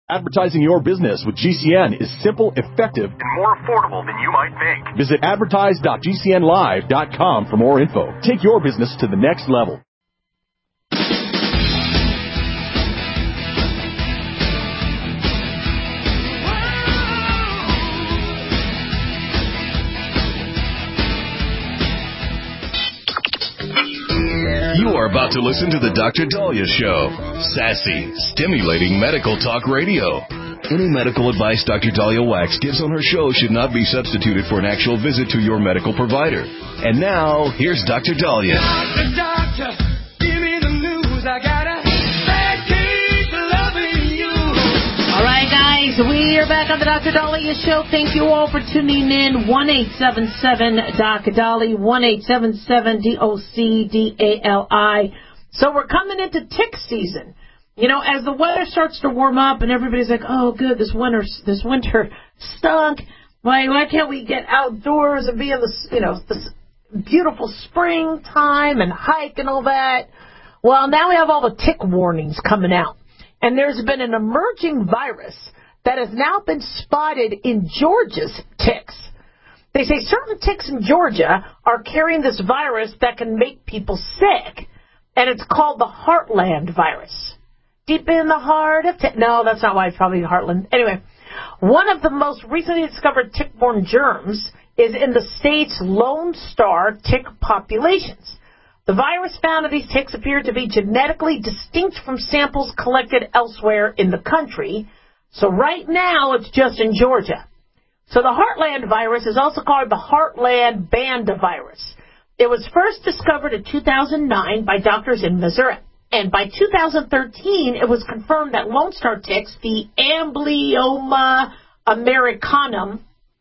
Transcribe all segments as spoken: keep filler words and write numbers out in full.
Advertising your business with G C N is simple, effective, and more affordable than you might think. Visit advertise dot g c n live dot com for more info. Take your business to the next level. You are about to listen to the Doctor Dahlia Show. Sassy, stimulating medical talk radio. Any medical advice Doctor Dahlia Wax gives on her show should not be substituted for an actual visit to your medical provider. And now, here's Doctor Dahlia. Doctor, doctor, give me the news. I got a bad case of loving you. All right, guys, we are back on the Doctor Dahlia Show. Thank you all for tuning in. one eight seven seven D O C Dahlia, one eight seven seven D O C D A L I. So we're coming into tick season. You know, as the weather starts to warm up and everybody's like, oh, good, this winter, this winter stunk. Why, why can't we get outdoors and be in this, you know, this beautiful springtime and hike and all that? Well, now we have all the tick warnings coming out. And there's been an emerging virus that has now been spotted in Georgia's ticks. They say certain ticks in Georgia are carrying this virus that can make people sick. And it's called the Heartland virus. Deep in the heart of tick. No, that's not why. It's probably Heartland. Anyway, one of the most recently discovered tick-borne germs is in the state's Lone Star tick populations. The virus found in these ticks appeared to be genetically distinct from samples collected elsewhere in the country. So right now, it's just in Georgia. So the Heartland virus is also called the Heartland Banda virus. It was first discovered in two thousand nine by doctors in Missouri. And by two thousand thirteen, it was confirmed that Lone Star ticks, the Amblyomma americanum,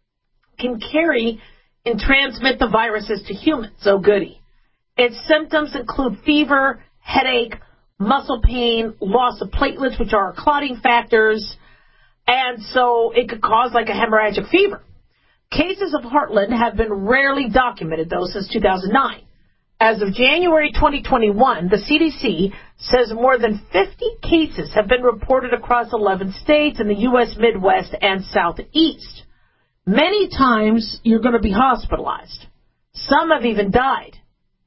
can carry and transmit the viruses to humans. So goody. Its symptoms include fever, headache, muscle pain, loss of platelets, which are clotting factors, and so it could cause like a hemorrhagic fever. Cases of Heartland have been rarely documented, though, since two thousand nine. As of January twenty twenty-one, the C D C says more than fifty cases have been reported across eleven states in the U S Midwest and Southeast. Many times, you're going to be hospitalized. Some have even died.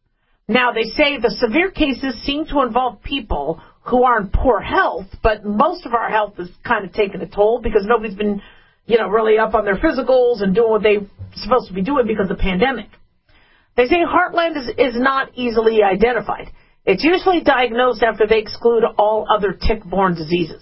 Now, they say the severe cases seem to involve people who are in poor health, but most of our health is kind of taking a toll because nobody's been, you know, really up on their physicals and doing what they're supposed to be doing because of the pandemic. They say Heartland is, is not easily identified. It's usually diagnosed after they exclude all other tick-borne diseases.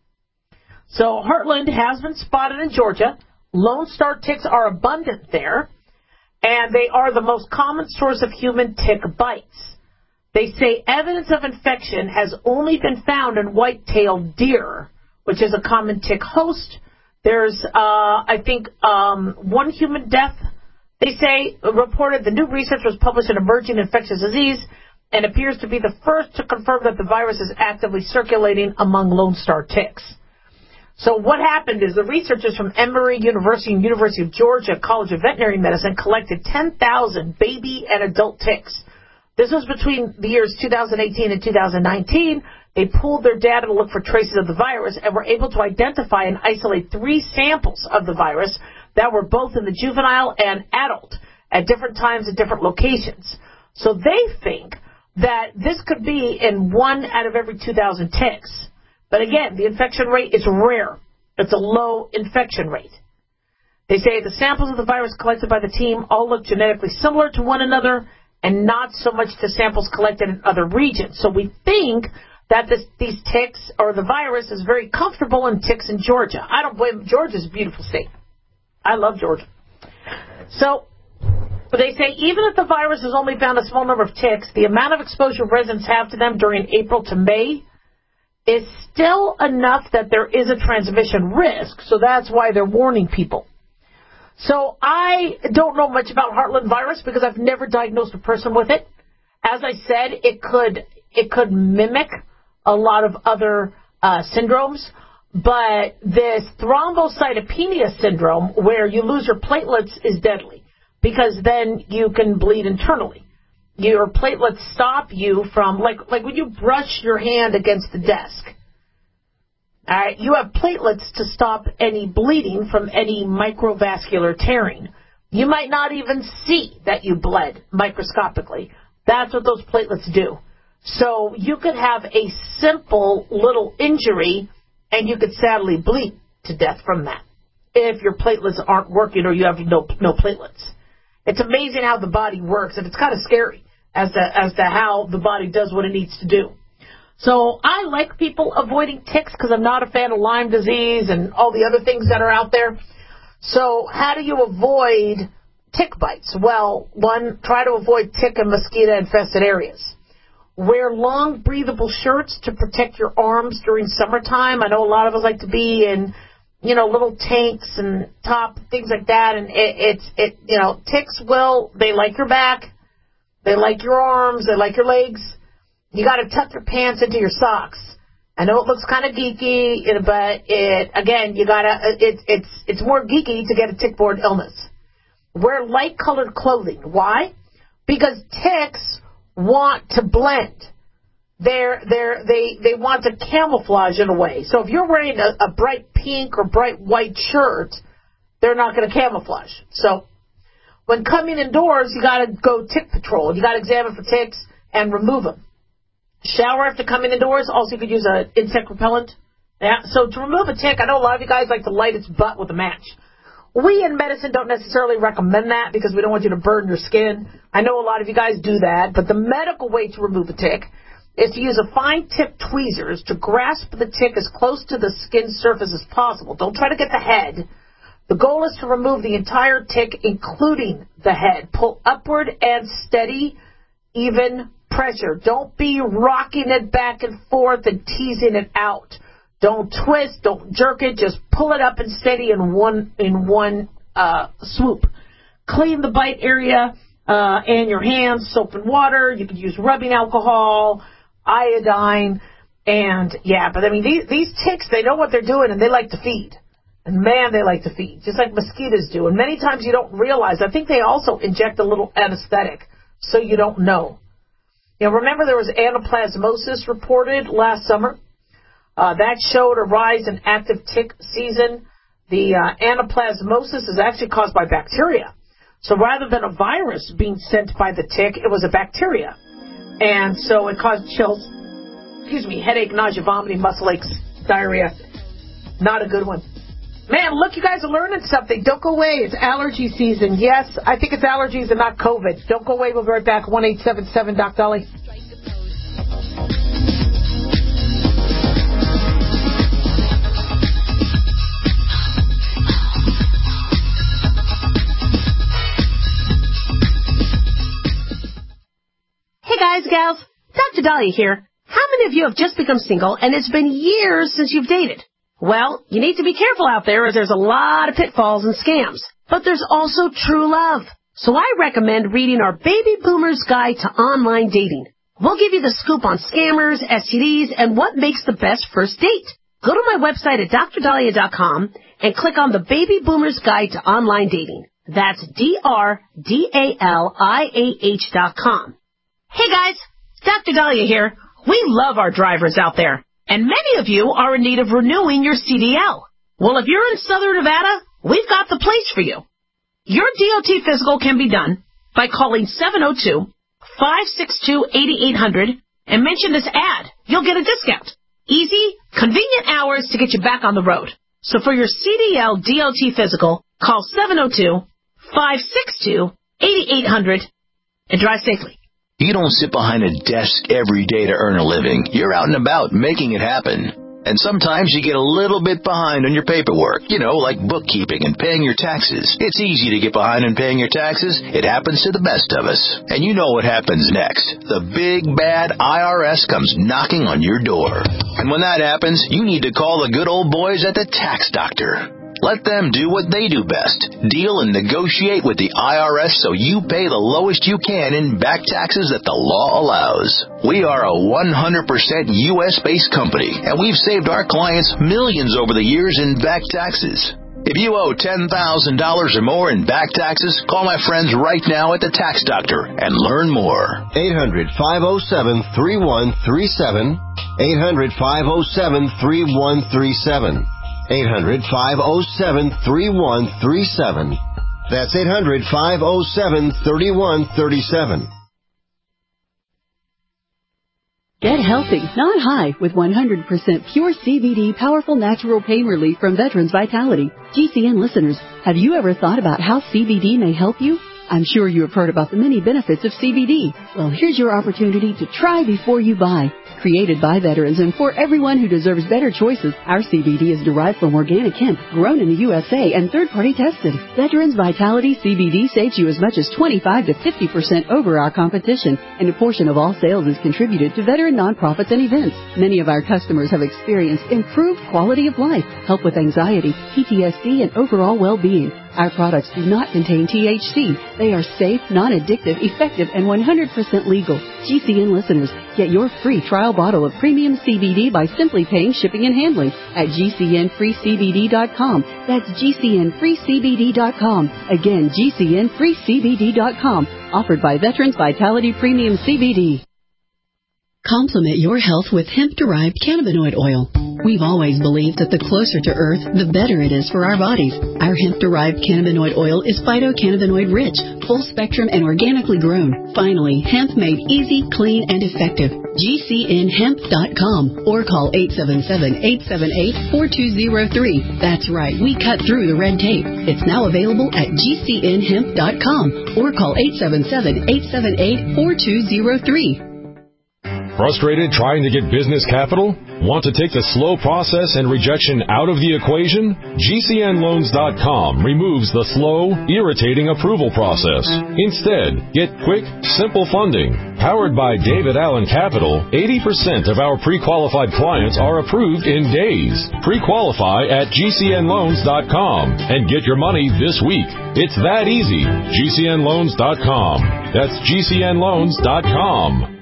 So Heartland has been spotted in Georgia. Lone Star ticks are abundant there, and they are the most common source of human tick bites. They say evidence of infection has only been found in white-tailed deer, which is a common tick host. There's, uh, I think, um, one human death. They say, reported the new research was published in Emerging Infectious Disease and appears to be the first to confirm that the virus is actively circulating among Lone Star ticks. So what happened is the researchers from Emory University and University of Georgia College of Veterinary Medicine collected ten thousand baby and adult ticks. This was between the years two thousand eighteen and two thousand nineteen. They pooled their data to look for traces of the virus and were able to identify and isolate three samples of the virus that were both in the juvenile and adult at different times at different locations. So they think that this could be in one out of every two thousand ticks. But again, the infection rate is rare. It's a low infection rate. They say the samples of the virus collected by the team all look genetically similar to one another and not so much to samples collected in other regions. So we think that this, these ticks or the virus is very comfortable in ticks in Georgia. I don't blame them. Georgia's a beautiful state. I love Georgia. So they say even if the virus has only found a small number of ticks, the amount of exposure residents have to them during April to May is still enough that there is a transmission risk. So that's why they're warning people. So I don't know much about Heartland virus because I've never diagnosed a person with it. As I said, it could it could mimic a lot of other uh, syndromes. But this thrombocytopenia syndrome, where you lose your platelets, is deadly because then you can bleed internally. Your platelets stop you from, like, like when you brush your hand against the desk. All right, you have platelets to stop any bleeding from any microvascular tearing. You might not even see that you bled microscopically. That's what those platelets do. So you could have a simple little injury, and you could sadly bleed to death from that if your platelets aren't working or you have no no platelets. It's amazing how the body works, and it's kind of scary as to, as to how the body does what it needs to do. So I like people avoiding ticks because I'm not a fan of Lyme disease and all the other things that are out there. So how do you avoid tick bites? Well, one, try to avoid tick and mosquito-infested areas. Wear long, breathable shirts to protect your arms during summertime. I know a lot of us like to be in, you know, little tanks and top, things like that. And it, it's, it, you know, ticks will, they like your back, they like your arms, they like your legs. You got to tuck your pants into your socks. I know it looks kind of geeky, but it, again, you got to, it, it's, it's more geeky to get a tick-borne illness. Wear light-colored clothing. Why? Because ticks want to blend. They're, they're, they, they want to camouflage in a way. So if you're wearing a, a bright pink or bright white shirt, they're not going to camouflage. So when coming indoors, you got to go tick patrol. You got to examine for ticks and remove them. Shower after coming indoors. Also, you could use an insect repellent. Yeah. So to remove a tick, I know a lot of you guys like to light its butt with a match. We in medicine don't necessarily recommend that because we don't want you to burn your skin. I know a lot of you guys do that, but the medical way to remove a tick is to use a fine-tipped tweezers to grasp the tick as close to the skin surface as possible. Don't try to get the head. The goal is to remove the entire tick, including the head. Pull upward and steady, even pressure. Don't be rocking it back and forth and teasing it out. Don't twist, don't jerk it, just pull it up and steady in one in one uh, swoop. Clean the bite area uh, and your hands, soap and water. You can use rubbing alcohol, iodine, and yeah, but I mean, these, these ticks, they know what they're doing and they like to feed. And man, they like to feed, just like mosquitoes do. And many times you don't realize, I think they also inject a little anesthetic so you don't know. You know, remember there was anaplasmosis reported last summer? Uh, that showed a rise in active tick season. The uh, anaplasmosis is actually caused by bacteria. So rather than a virus being sent by the tick, it was a bacteria. And so it caused chills, excuse me, headache, nausea, vomiting, muscle aches, diarrhea. Not a good one. Man, look, you guys are learning something. Don't go away. It's allergy season. Yes, I think it's allergies and not COVID. Don't go away. We'll be right back. one eight seven seven Doc Dolly. Hey guys, gals, Doctor Dahlia here. How many of you have just become single and it's been years since you've dated? Well, you need to be careful out there as there's a lot of pitfalls and scams. But there's also true love. So I recommend reading our Baby Boomer's Guide to Online Dating. We'll give you the scoop on scammers, S T Ds, and what makes the best first date. Go to my website at dr dahlia dot com and click on the Baby Boomer's Guide to Online Dating. That's D R D A L I A H dot com. Hey guys, Doctor Dahlia here. We love our drivers out there. And many of you are in need of renewing your C D L. Well, if you're in Southern Nevada, we've got the place for you. Your D O T physical can be done by calling seven oh two, five six two, eight eight hundred and mention this ad. You'll get a discount. Easy, convenient hours to get you back on the road. So for your C D L D O T physical, call seven oh two, five six two, eight eight hundred and drive safely. You don't sit behind a desk every day to earn a living. You're out and about making it happen. And sometimes you get a little bit behind on your paperwork, you know, like bookkeeping and paying your taxes. It's easy to get behind on paying your taxes. It happens to the best of us. And you know what happens next. The big, bad I R S comes knocking on your door. And when that happens, you need to call the good old boys at the Tax Doctor. Let them do what they do best. Deal and negotiate with the I R S so you pay the lowest you can in back taxes that the law allows. We are a one hundred percent U S-based company, and we've saved our clients millions over the years in back taxes. If you owe ten thousand dollars or more in back taxes, call my friends right now at the Tax Doctor and learn more. eight hundred, five oh seven, three one three seven. eight hundred, five oh seven, three one three seven. eight hundred, five oh seven, three one three seven. That's eight hundred, five oh seven, three one three seven. Get healthy, not high, with one hundred percent pure C B D powerful natural pain relief from Veterans Vitality. G C N listeners, have you ever thought about how C B D may help you? I'm sure you have heard about the many benefits of C B D. Well, here's your opportunity to try before you buy. Created by veterans and for everyone who deserves better choices, our C B D is derived from organic hemp, grown in the U S A and third-party tested. Veterans Vitality C B D saves you as much as twenty-five to fifty percent over our competition, and a portion of all sales is contributed to veteran nonprofits and events. Many of our customers have experienced improved quality of life, help with anxiety, P T S D, and overall well-being. Our products do not contain T H C. They are safe, non-addictive, effective, and one hundred percent legal. G C N listeners, get your free trial bottle of premium C B D by simply paying shipping and handling at G C N free C B D dot com. That's G C N free C B D dot com. Again, G C N free C B D dot com. Offered by Veterans Vitality Premium C B D. Complement your health with hemp-derived cannabinoid oil. We've always believed that the closer to Earth, the better it is for our bodies. Our hemp-derived cannabinoid oil is phytocannabinoid-rich, full-spectrum, and organically grown. Finally, hemp made easy, clean, and effective. G C N hemp dot com or call eight seven seven, eight seven eight, four two zero three. That's right, we cut through the red tape. It's now available at G C N hemp dot com or call eight seven seven, eight seven eight, four two zero three. Frustrated trying to get business capital? Want to take the slow process and rejection out of the equation? G C N loans dot com removes the slow, irritating approval process. Instead, get quick, simple funding. Powered by David Allen Capital, eighty percent of our pre-qualified clients are approved in days. Pre-qualify at G C N loans dot com and get your money this week. It's that easy. G C N loans dot com. That's G C N loans dot com.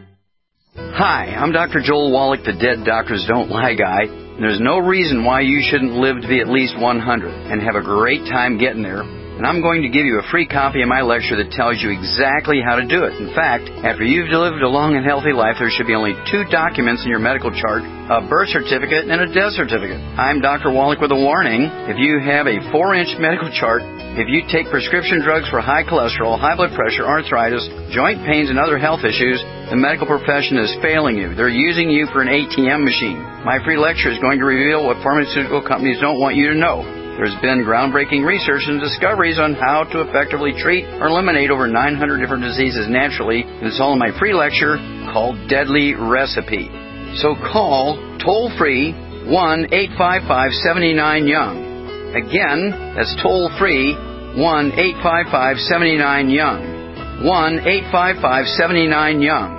Hi, I'm Doctor Joel Wallach, the Dead Doctors Don't Lie guy. There's no reason why you shouldn't live to be at least one hundred and have a great time getting there. And I'm going to give you a free copy of my lecture that tells you exactly how to do it. In fact, after you've lived a long and healthy life, there should be only two documents in your medical chart, a birth certificate and a death certificate. I'm Doctor Wallach with a warning. If you have a four-inch medical chart, if you take prescription drugs for high cholesterol, high blood pressure, arthritis, joint pains, and other health issues, the medical profession is failing you. They're using you for an A T M machine. My free lecture is going to reveal what pharmaceutical companies don't want you to know. There's been groundbreaking research and discoveries on how to effectively treat or eliminate over nine hundred different diseases naturally, and it's all in my free lecture called Deadly Recipe. So call toll-free one eight five five, seven nine, young. Again, that's toll-free one eight five five, seven nine, young. one eight five five, seven nine, young.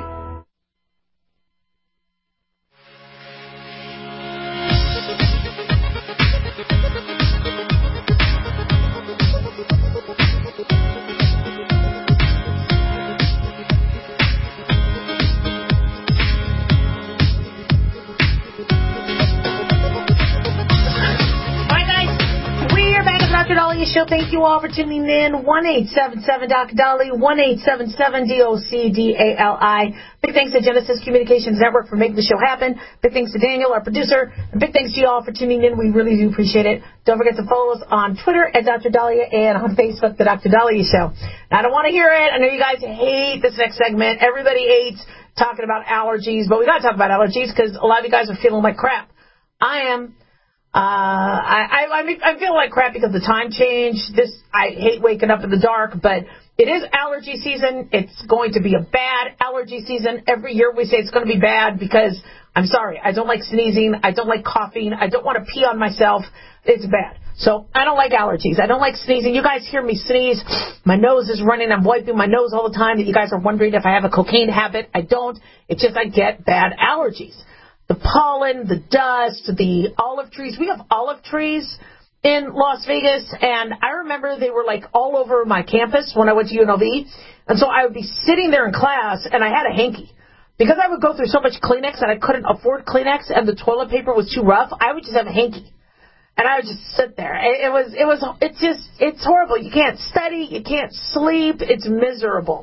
Show. Thank you all for tuning in. one eight seven seven D O C Dolly, one eight seven seven D O C D A L I. Big thanks to Genesis Communications Network for making the show happen. Big thanks to Daniel, our producer. And big thanks to you all for tuning in. We really do appreciate it. Don't forget to follow us on Twitter at Doctor Dahlia and on Facebook, The Doctor Dahlia Show. Now, I don't want to hear it. I know you guys hate this next segment. Everybody hates talking about allergies, but we got to talk about allergies because a lot of you guys are feeling like crap. I am. Uh, I, I, I, mean, I feel like crap because of the time change. This, I hate waking up in the dark, but it is allergy season. It's going to be a bad allergy season. Every year we say it's going to be bad because, I'm sorry, I don't like sneezing. I don't like coughing. I don't want to pee on myself. It's bad. So I don't like allergies. I don't like sneezing. You guys hear me sneeze. My nose is running. I'm wiping my nose all the time. That you guys are wondering if I have a cocaine habit. I don't. It's just I get bad allergies. The pollen, the dust, the olive trees. We have olive trees in Las Vegas, and I remember they were like all over my campus when I went to U N L V. And so I would be sitting there in class, and I had a hanky. Because I would go through so much Kleenex, and I couldn't afford Kleenex, and the toilet paper was too rough, I would just have a hanky. And I would just sit there. It, it was, it was, it's just, it's horrible. You can't study, you can't sleep, it's miserable.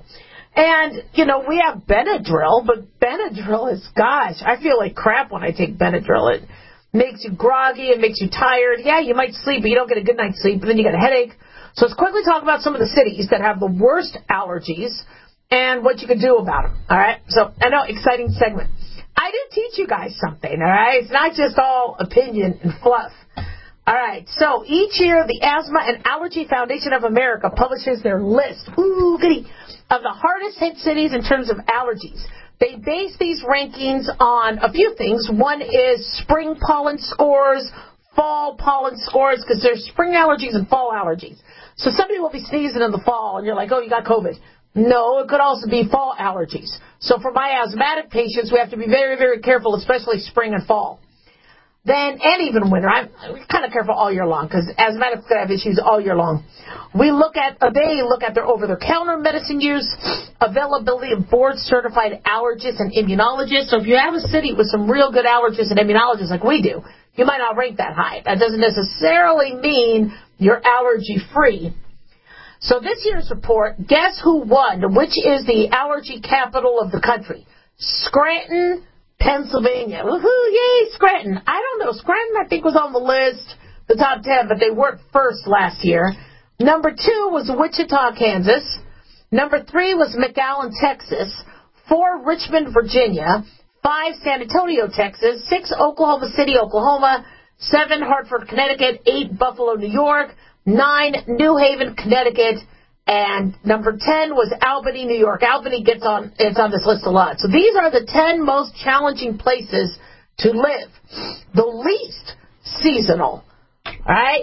And, you know, we have Benadryl, but Benadryl is, gosh, I feel like crap when I take Benadryl. It makes you groggy, it makes you tired. Yeah, you might sleep, but you don't get a good night's sleep, and then you get a headache. So let's quickly talk about some of the cities that have the worst allergies and what you can do about them, all right? So, I know, exciting segment. I do teach you guys something, all right? It's not just all opinion and fluff. All right, so each year the Asthma and Allergy Foundation of America publishes their list, ooh, goody, of the hardest hit cities in terms of allergies. They base these rankings on a few things. One is spring pollen scores, fall pollen scores, because there's spring allergies and fall allergies. So somebody will be sneezing in the fall, and you're like, oh, you got COVID. No, it could also be fall allergies. So for my asthmatic patients, we have to be very, very careful, especially spring and fall. Then, and even winter. I'm kind of careful all year long, because asthmatics could have issues all year long. We look at, uh, they look at their over-the-counter medicine use, availability of board-certified allergists and immunologists. So if you have a city with some real good allergists and immunologists like we do, you might not rank that high. That doesn't necessarily mean you're allergy-free. So this year's report, guess who won? Which is the allergy capital of the country? Scranton, Pennsylvania. Woohoo, yay, Scranton. I don't know. Scranton, I think, was on the list, the top ten, but they weren't first last year. Number two was Wichita, Kansas. Number three was McAllen, Texas. Four, Richmond, Virginia. Five, San Antonio, Texas. Six, Oklahoma City, Oklahoma. Seven, Hartford, Connecticut. Eight, Buffalo, New York. Nine, New Haven, Connecticut. And number ten was Albany, New York. Albany gets on, it's on this list a lot. So these are the ten most challenging places to live. The least seasonal, all right?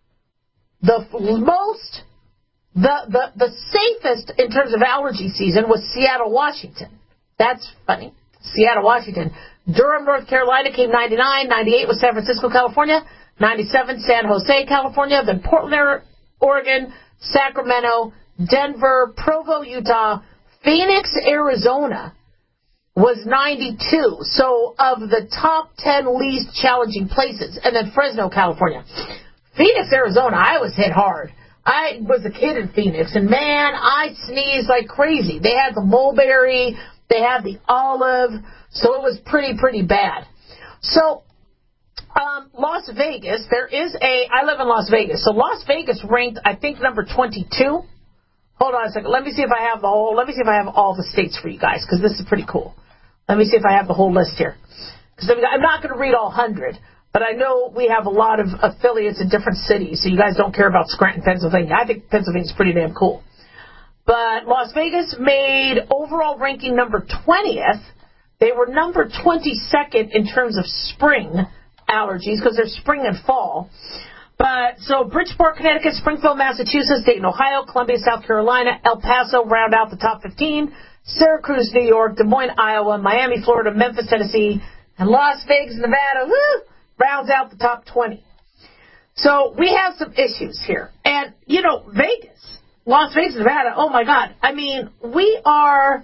The most, the, the, the safest in terms of allergy season was Seattle, Washington. That's funny. Seattle, Washington. Durham, North Carolina came ninety-nine. ninety-eight was San Francisco, California. ninety-seven, San Jose, California. Then Portland, Oregon. Sacramento, Denver, Provo, Utah, Phoenix, Arizona was ninety-two. So of the top ten least challenging places, and then Fresno, California. Phoenix, Arizona, I was hit hard. I was a kid in Phoenix, and man, I sneezed like crazy. They had the mulberry, they had the olive, so it was pretty, pretty bad. So Um, Las Vegas, there is a, I live in Las Vegas, so Las Vegas ranked, I think, number twenty-two. Hold on a second. Let me see if I have the whole, let me see if I have all the states for you guys, because this is pretty cool. Let me see if I have the whole list here. Because I'm not going to read all one hundred, but I know we have a lot of affiliates in different cities, so you guys don't care about Scranton, Pennsylvania. I think Pennsylvania's pretty damn cool. But Las Vegas made overall ranking number twentieth. They were number twenty-second in terms of spring allergies, because they're spring and fall. But so Bridgeport, Connecticut, Springfield, Massachusetts, Dayton, Ohio, Columbia, South Carolina, El Paso round out the top fifteen, Syracuse, New York, Des Moines, Iowa, Miami, Florida, Memphis, Tennessee, and Las Vegas, Nevada, woo, rounds out the top twenty. So we have some issues here. And, you know, Vegas, Las Vegas, Nevada, oh my God. I mean, we are,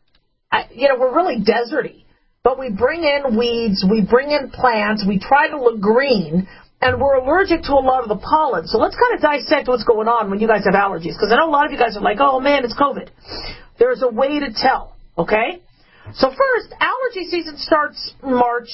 you know, we're really deserty. But we bring in weeds, we bring in plants, we try to look green, and we're allergic to a lot of the pollen. So let's kind of dissect what's going on when you guys have allergies. Because I know a lot of you guys are like, oh, man, it's COVID. There's a way to tell, okay? So first, allergy season starts March.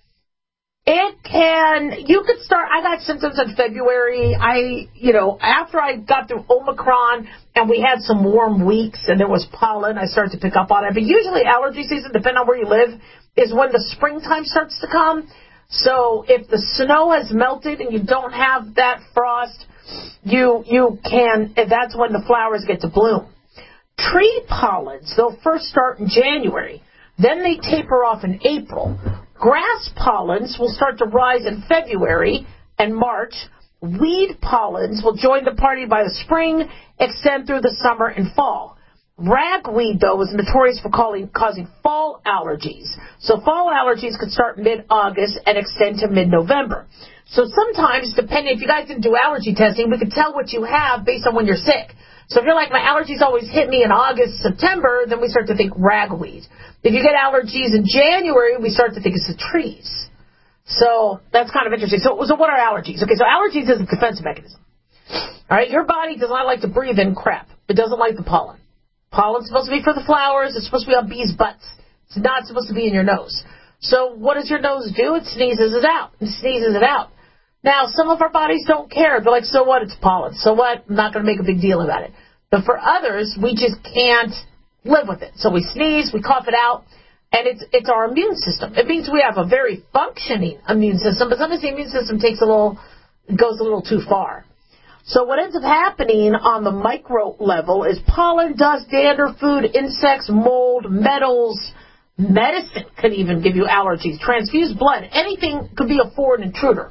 It can, you could start, I got symptoms in February. I, you know, after I got through Omicron and we had some warm weeks and there was pollen, I started to pick up on it. But usually allergy season, depending on where you live, is when the springtime starts to come. So if the snow has melted and you don't have that frost, you, you can, that's when the flowers get to bloom. Tree pollens, they'll first start in January. Then they taper off in April. Grass pollens will start to rise in February and March. Weed pollens will join the party by the spring, extend through the summer and fall. Ragweed, though, is notorious for calling, causing fall allergies. So fall allergies could start mid-August and extend to mid-November. So sometimes, depending, if you guys didn't do allergy testing, we could tell what you have based on when you're sick. So if you're like, my allergies always hit me in August, September, then we start to think ragweed. If you get allergies in January, we start to think it's the trees. So that's kind of interesting. So, so what are allergies? Okay, so allergies is a defense mechanism. All right, your body does not like to breathe in crap. It doesn't like the pollen. Pollen's supposed to be for the flowers. It's supposed to be on bees' butts. It's not supposed to be in your nose. So what does your nose do? It sneezes it out. It sneezes it out. Now, some of our bodies don't care. They're like, so what? It's pollen. So what? I'm not going to make a big deal about it. But for others, we just can't live with it. So we sneeze, we cough it out, and it's it's our immune system. It means we have a very functioning immune system, but sometimes the immune system takes a little, goes a little too far. So what ends up happening on the micro level is pollen, dust, dander, food, insects, mold, metals, medicine could even give you allergies, transfused blood, anything could be a foreign intruder.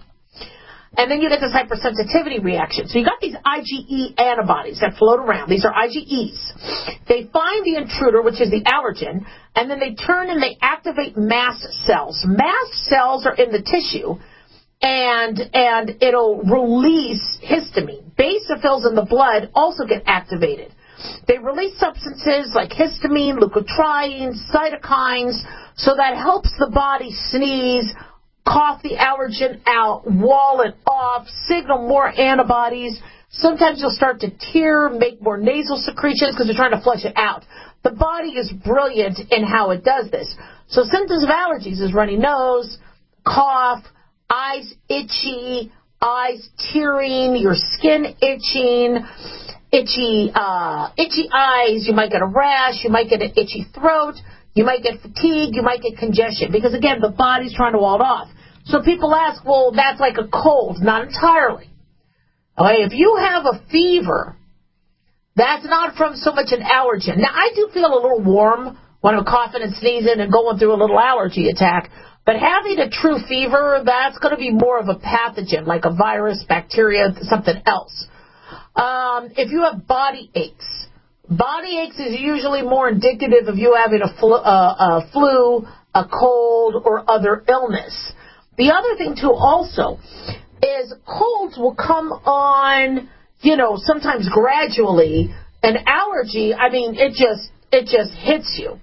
And then you get this hypersensitivity reaction. So you got these I G E antibodies that float around. These are I G Es. They find the intruder, which is the allergen, and then they turn and they activate mast cells. Mast cells are in the tissue, and and it'll release histamine. Basophils in the blood also get activated. They release substances like histamine, leukotrienes, cytokines, so that helps the body sneeze, cough the allergen out, wall it off, signal more antibodies. Sometimes you'll start to tear, make more nasal secretions because they're trying to flush it out. The body is brilliant in how it does this. So symptoms of allergies is runny nose, cough, eyes itchy, eyes tearing, your skin itching, itchy, uh, itchy eyes. You might get a rash. You might get an itchy throat. You might get fatigue, you might get congestion, because, again, the body's trying to wall it off. So people ask, well, that's like a cold. Not entirely. Okay, if you have a fever, that's not from so much an allergen. Now, I do feel a little warm when I'm coughing and sneezing and going through a little allergy attack, but having a true fever, that's going to be more of a pathogen, like a virus, bacteria, something else. Um, if you have body aches, Body aches is usually more indicative of you having a flu, uh, a flu, a cold, or other illness. The other thing, too, also, is colds will come on, you know, sometimes gradually. An allergy, I mean, it just it just hits you.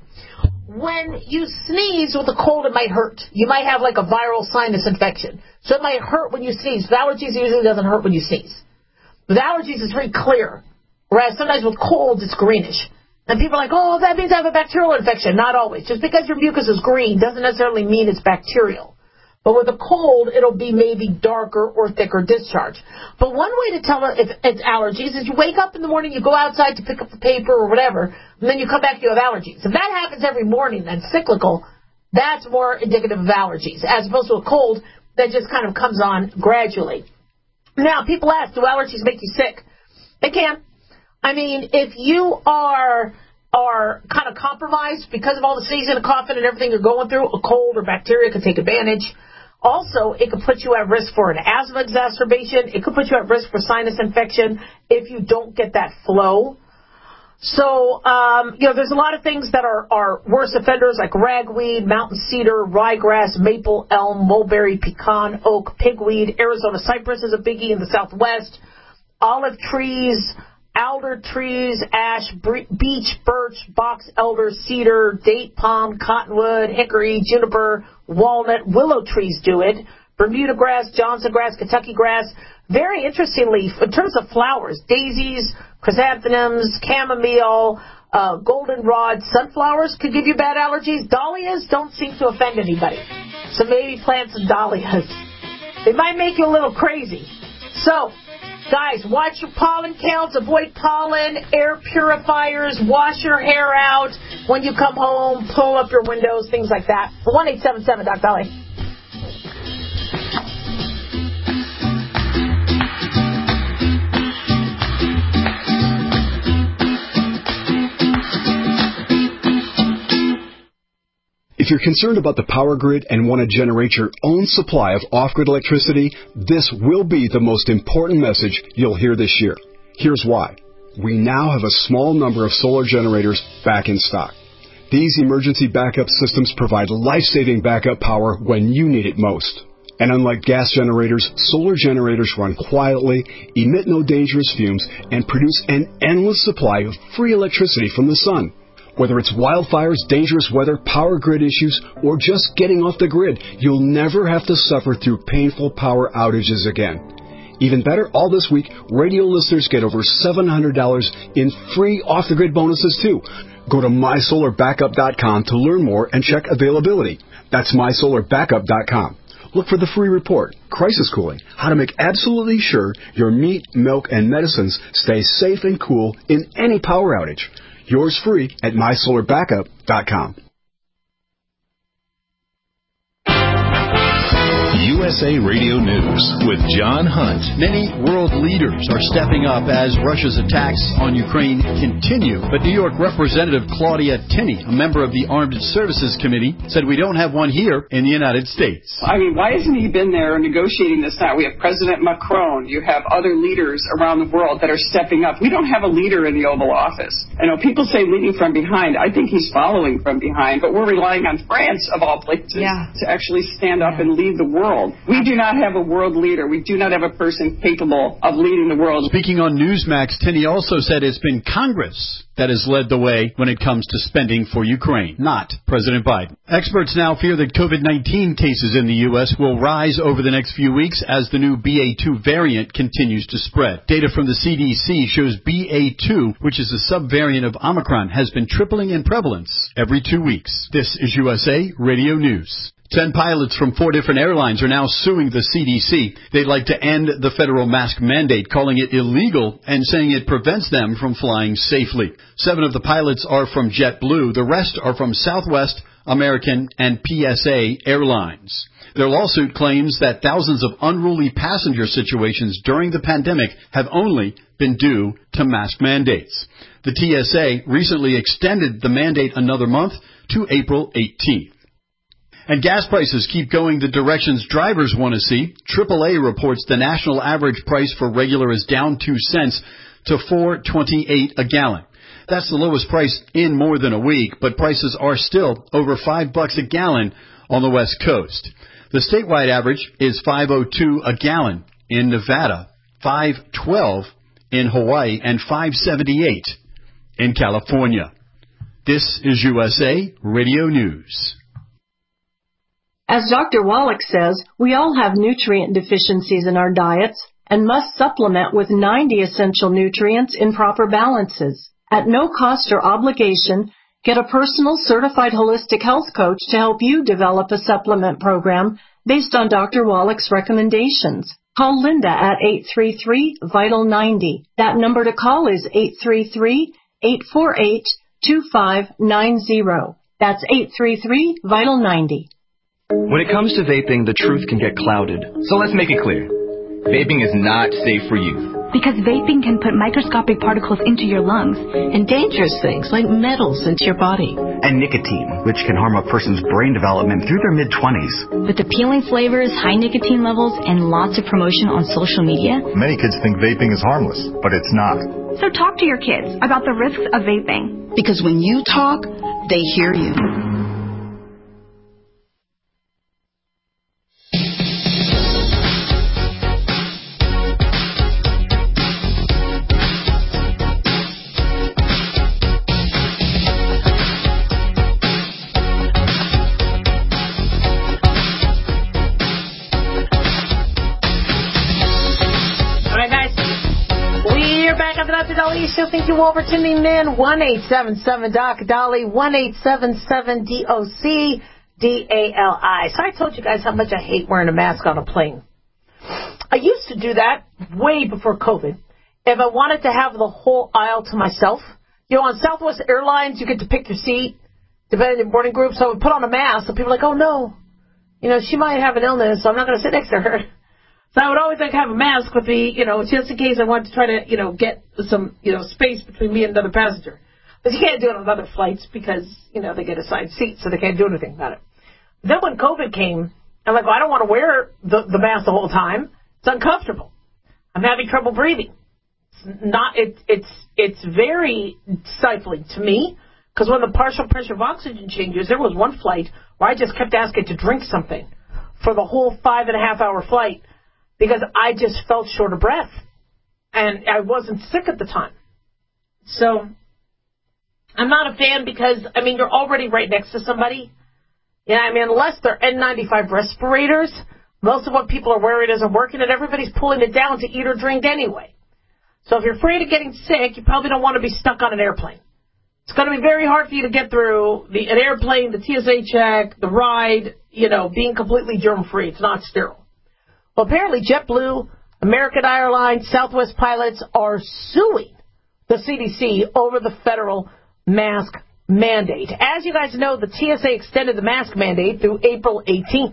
When you sneeze with a cold, it might hurt. You might have, like, a viral sinus infection. So it might hurt when you sneeze. With allergies, it usually doesn't hurt when you sneeze. With allergies, it's very clear. Whereas sometimes with colds, it's greenish. And people are like, oh, that means I have a bacterial infection. Not always. Just because your mucus is green doesn't necessarily mean it's bacterial. But with a cold, it'll be maybe darker or thicker discharge. But one way to tell if it's allergies is you wake up in the morning, you go outside to pick up the paper or whatever, and then you come back, you have allergies. If that happens every morning, then cyclical, that's more indicative of allergies, as opposed to a cold that just kind of comes on gradually. Now, people ask, do allergies make you sick? They can. I mean, if you are are kind of compromised because of all the sneezing and coughing and everything you're going through, a cold or bacteria could take advantage. Also, it could put you at risk for an asthma exacerbation. It could put you at risk for sinus infection if you don't get that flow. So, um, you know, there's a lot of things that are, are worse offenders, like ragweed, mountain cedar, ryegrass, maple, elm, mulberry, pecan, oak, pigweed. Arizona cypress is a biggie in the southwest. Olive trees, alder trees, ash, beech, birch, box elder, cedar, date palm, cottonwood, hickory, juniper, walnut, willow trees do it. Bermuda grass, Johnson grass, Kentucky grass. Very interestingly, in terms of flowers, daisies, chrysanthemums, chamomile, uh, goldenrod, sunflowers could give you bad allergies. Dahlias don't seem to offend anybody. So maybe plant some dahlias. They might make you a little crazy. So, guys, watch your pollen counts, avoid pollen, air purifiers, wash your hair out when you come home, pull up your windows, things like that. one eight seven seven Doc Dolly. If you're concerned about the power grid and want to generate your own supply of off-grid electricity, this will be the most important message you'll hear this year. Here's why. We now have a small number of solar generators back in stock. These emergency backup systems provide life-saving backup power when you need it most. And unlike gas generators, solar generators run quietly, emit no dangerous fumes, and produce an endless supply of free electricity from the sun. Whether it's wildfires, dangerous weather, power grid issues, or just getting off the grid, you'll never have to suffer through painful power outages again. Even better, all this week, radio listeners get over seven hundred dollars in free off-the-grid bonuses, too. Go to my solar backup dot com to learn more and check availability. That's my solar backup dot com. Look for the free report, Crisis Cooling, how to make absolutely sure your meat, milk, and medicines stay safe and cool in any power outage. Yours free at my solar backup dot com. U S A Radio News with John Hunt. Many world leaders are stepping up as Russia's attacks on Ukraine continue. But New York Representative Claudia Tinney, a member of the Armed Services Committee, said we don't have one here in the United States. I mean, why hasn't he been there negotiating this now? We have President Macron. You have other leaders around the world that are stepping up. We don't have a leader in the Oval Office. I know people say leading from behind. I think he's following from behind, but we're relying on France, of all places, yeah. to actually stand up yeah. and lead the world. We do not have a world leader. We do not have a person capable of leading the world. Speaking on Newsmax, Tinney also said it's been Congress that has led the way when it comes to spending for Ukraine, not President Biden. Experts now fear that COVID nineteen cases in the U S will rise over the next few weeks as the new B A two variant continues to spread. Data from the C D C shows B A two, which is a subvariant of Omicron, has been tripling in prevalence every two weeks. This is U S A Radio News. Ten pilots from four different airlines are now suing the C D C. They'd like to end the federal mask mandate, calling it illegal and saying it prevents them from flying safely. Seven of the pilots are from JetBlue. The rest are from Southwest, American, and P S A Airlines. Their lawsuit claims that thousands of unruly passenger situations during the pandemic have only been due to mask mandates. The T S A recently extended the mandate another month to April eighteenth. And gas prices keep going the directions drivers want to see. triple A reports the national average price for regular is down two cents to four twenty-eight a gallon. That's the lowest price in more than a week, but prices are still over five bucks a gallon on the West Coast. The statewide average is five oh two a gallon in Nevada, five twelve in Hawaii, and five seventy-eight in California. This is U S A Radio News. As Doctor Wallach says, we all have nutrient deficiencies in our diets and must supplement with ninety essential nutrients in proper balances. At no cost or obligation, get a personal certified holistic health coach to help you develop a supplement program based on Doctor Wallach's recommendations. Call Linda at eight three three, vital ninety. That number to call is eight three three, eight four eight, two five nine zero. That's eight three three, vital ninety. When it comes to vaping, the truth can get clouded. So let's make it clear. Vaping is not safe for youth. Because vaping can put microscopic particles into your lungs. And dangerous things like metals into your body. And nicotine, which can harm a person's brain development through their mid-twenties. With appealing flavors, high nicotine levels, and lots of promotion on social media. Many kids think vaping is harmless, but it's not. So talk to your kids about the risks of vaping. Because when you talk, they hear you. So thank you all for tuning in. one eight seven seven Doc Dolly, one eight seven seven D O C D A L I. So I told you guys how much I hate wearing a mask on a plane. I used to do that way before COVID. If I wanted to have the whole aisle to myself, you know, on Southwest Airlines, you get to pick your seat, depending on your boarding group. So I would put on a mask, and people are like, oh, no, you know, she might have an illness, so I'm not going to sit next to her. So I would always like have a mask with me, you know, just in case I wanted to try to, you know, get some, you know, space between me and another passenger. But you can't do it on other flights because, you know, they get assigned seats, so they can't do anything about it. Then when COVID came, I'm like, well, I don't want to wear the, the mask the whole time. It's uncomfortable. I'm having trouble breathing. It's not, it, it's, it's very stifling to me because when the partial pressure of oxygen changes, there was one flight where I just kept asking to drink something for the whole five and a half hour flight. Because I just felt short of breath. And I wasn't sick at the time. So, I'm not a fan because, I mean, you're already right next to somebody. Yeah, I mean, unless they're N ninety-five respirators, Most of what people are worried isn't working, and everybody's pulling it down to eat or drink anyway. So if you're afraid of getting sick, you probably don't want to be stuck on an airplane. It's going to be very hard for you to get through the, an airplane, the T S A check, the ride, you know, being completely germ-free. It's not sterile. Well, apparently JetBlue, American Airlines, Southwest pilots are suing the C D C over the federal mask mandate. As you guys know, the T S A extended the mask mandate through April eighteenth.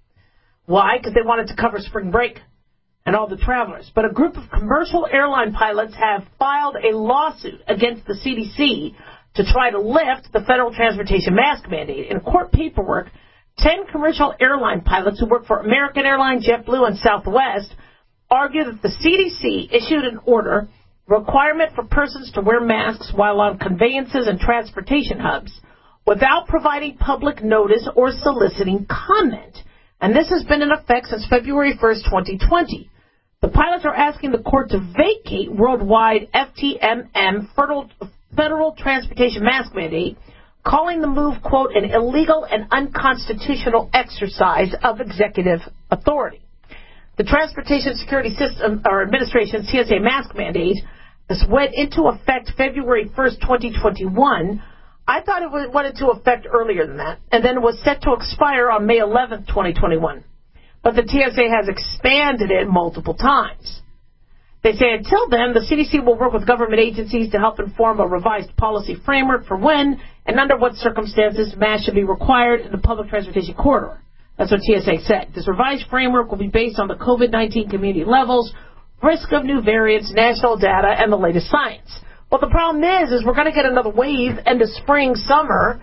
Why? Because they wanted to cover spring break and all the travelers. But a group of commercial airline pilots have filed a lawsuit against the C D C to try to lift the federal transportation mask mandate. In court paperwork, ten commercial airline pilots who work for American Airlines, JetBlue, and Southwest argue that the C D C issued an order requirement for persons to wear masks while on conveyances and transportation hubs without providing public notice or soliciting comment. And this has been in effect since February first, twenty twenty. The pilots are asking the court to vacate worldwide F T M M, federal, federal transportation mask mandate, calling the move, quote, an illegal and unconstitutional exercise of executive authority. The Transportation Security System or Administration's T S A mask mandate this went into effect February first, twenty twenty-one. I thought it went into effect earlier than that, and then it was set to expire on May eleventh, twenty twenty-one. But the T S A has expanded it multiple times. They say until then, the C D C will work with government agencies to help inform a revised policy framework for when and under what circumstances masks should be required in the public transportation corridor. That's what T S A said. This revised framework will be based on the COVID nineteen community levels, risk of new variants, national data, and the latest science. Well, the problem is, is we're going to get another wave into spring, summer,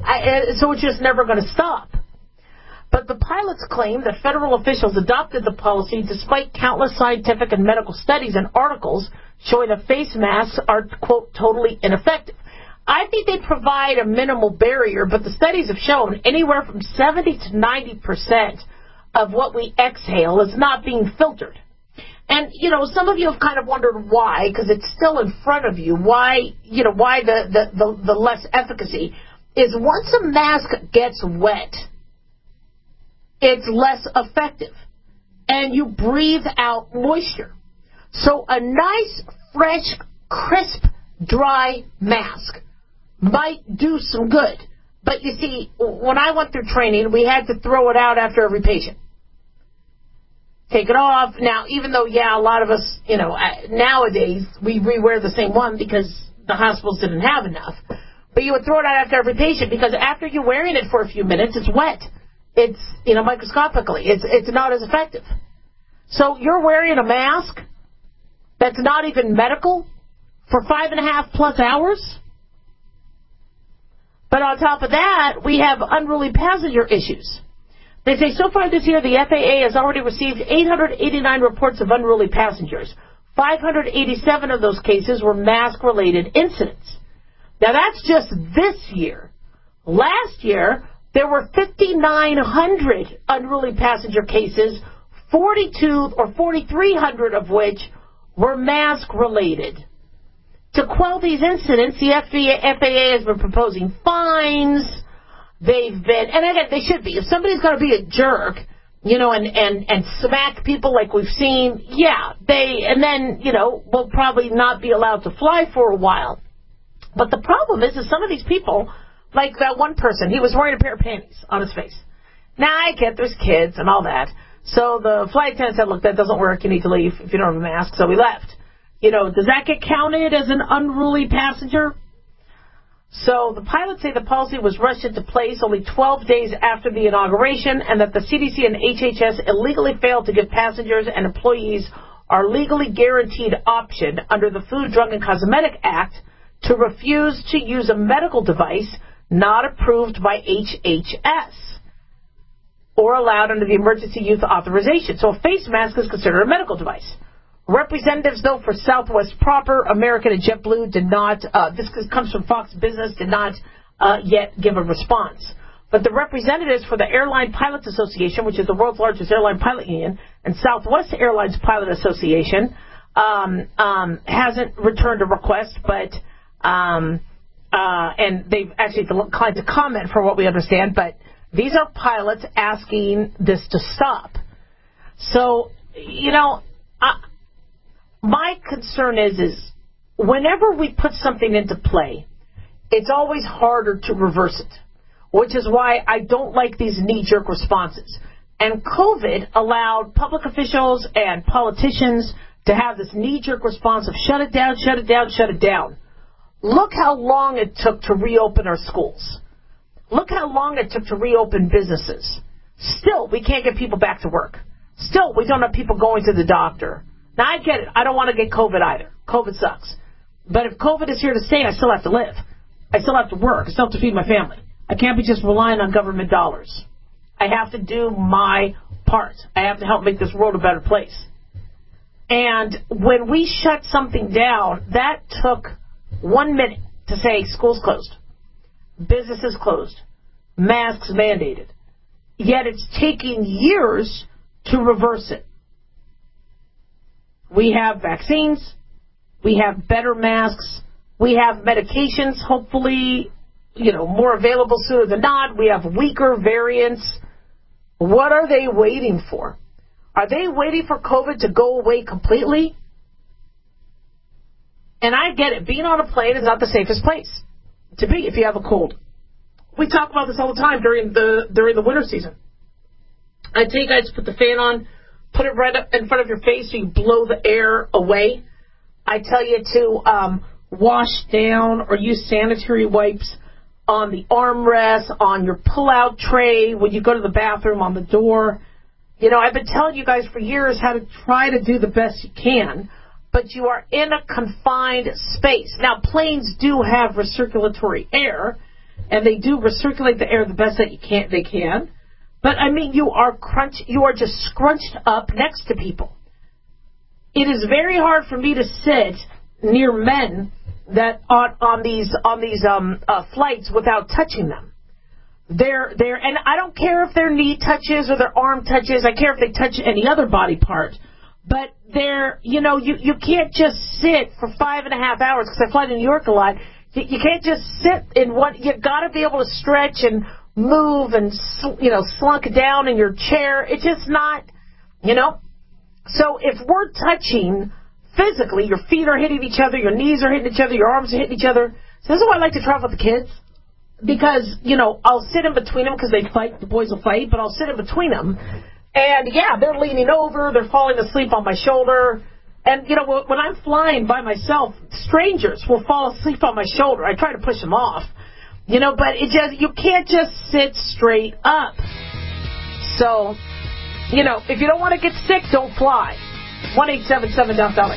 so it's just never going to stop. But the pilots claim that federal officials adopted the policy despite countless scientific and medical studies and articles showing that face masks are, quote, totally ineffective. I think they provide a minimal barrier, but the studies have shown anywhere from seventy to ninety percent of what we exhale is not being filtered. And, you know, some of you have kind of wondered why, because it's still in front of you, why, you know, why the, the, the, the less efficacy is once a mask gets wet, it's less effective. And you breathe out moisture. So a nice, fresh, crisp, dry mask might do some good. But you see, when I went through training, we had to throw it out after every patient. Take it off. Now, even though, yeah, a lot of us, you know, nowadays, we rewear the same one because the hospitals didn't have enough. But you would throw it out after every patient because after you're wearing it for a few minutes, it's wet. It's, you know, microscopically. It's, it's not as effective. So you're wearing a mask that's not even medical for five and a half plus hours? But on top of that, we have unruly passenger issues. They say so far this year, the F A A has already received eight hundred eighty-nine reports of unruly passengers. five hundred eighty-seven of those cases were mask-related incidents. Now, that's just this year. Last year, there were five thousand nine hundred unruly passenger cases, forty-two or four thousand three hundred of which were mask-related. To quell these incidents, the F A A has been proposing fines. They've been, and again, they should be. If somebody's going to be a jerk, you know, and, and, and smack people like we've seen, yeah, they, and then, you know, will probably not be allowed to fly for a while. But the problem is, is some of these people, like that one person, he was wearing a pair of panties on his face. Now, I get there's kids and all that. So the flight attendant said, look, that doesn't work. You need to leave if you don't have a mask. So we left. You know, does that get counted as an unruly passenger? So the pilots say the policy was rushed into place only twelve days after the inauguration and that the C D C and H H S illegally failed to give passengers and employees our legally guaranteed option under the Food, Drug, and Cosmetic Act to refuse to use a medical device not approved by H H S or allowed under the Emergency Use Authorization. So a face mask is considered a medical device. Representatives, though, for Southwest proper, American and JetBlue did not, uh, this comes from Fox Business, did not uh, yet give a response. But the representatives for the Airline Pilots Association, which is the world's largest airline pilot union, and Southwest Airlines Pilot Association, um, um, hasn't returned a request, but, um, uh, and they've actually declined to comment for what we understand, but these are pilots asking this to stop. So, you know, I, my concern is, is whenever we put something into play, it's always harder to reverse it, which is why I don't like these knee-jerk responses. And COVID allowed public officials and politicians to have this knee-jerk response of shut it down, shut it down, shut it down. Look how long it took to reopen our schools. Look how long it took to reopen businesses. Still, we can't get people back to work. Still, we don't have people going to the doctor. Now, I get it. I don't want to get COVID either. COVID sucks. But if COVID is here to stay, I still have to live. I still have to work. I still have to feed my family. I can't be just relying on government dollars. I have to do my part. I have to help make this world a better place. And when we shut something down, that took one minute to say schools closed, businesses closed, masks mandated. Yet it's taking years to reverse it. We have vaccines. We have better masks. We have medications, hopefully, you know, more available sooner than not. We have weaker variants. What are they waiting for? Are they waiting for COVID to go away completely? And I get it. Being on a plane is not the safest place to be if you have a cold. We talk about this all the time during the during the winter season. I tell you guys to put the fan on, put it right up in front of your face so you blow the air away. I tell you to um, wash down or use sanitary wipes on the armrest, on your pull-out tray, when you go to the bathroom, on the door. You know, I've been telling you guys for years how to try to do the best you can, but you are in a confined space. Now, planes do have recirculatory air, and they do recirculate the air the best that you can, they can. But, I mean, you are crunch, you are just scrunched up next to people. It is very hard for me to sit near men that on, on these on these um, uh, flights without touching them. They're they're and I don't care if their knee touches or their arm touches. I care if they touch any other body part. But they're you know you, you can't just sit for five and a half hours because I fly to New York a lot. You, you can't just sit in one. You got to be able to stretch and move and you know slunk down in your chair. It's just not you know. So if we're touching physically, your feet are hitting each other, your knees are hitting each other, your arms are hitting each other. So this is why I like to travel with the kids. Because, you know, I'll sit in between them because they fight, the boys will fight, but I'll sit in between them. And, yeah, they're leaning over, they're falling asleep on my shoulder. And, you know, when I'm flying by myself, strangers will fall asleep on my shoulder. I try to push them off. You know, but it just, you can't just sit straight up. So, you know, if you don't want to get sick, don't fly. one eight seven seven Doc Dolly.